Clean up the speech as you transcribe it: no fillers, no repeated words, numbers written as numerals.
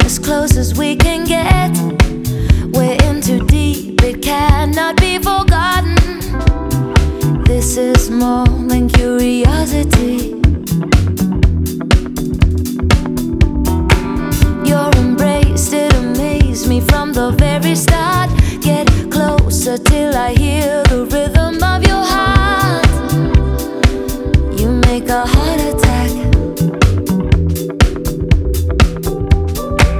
as close as we can get. We're in too deep, it cannot be forgotten. This is more than curiosity.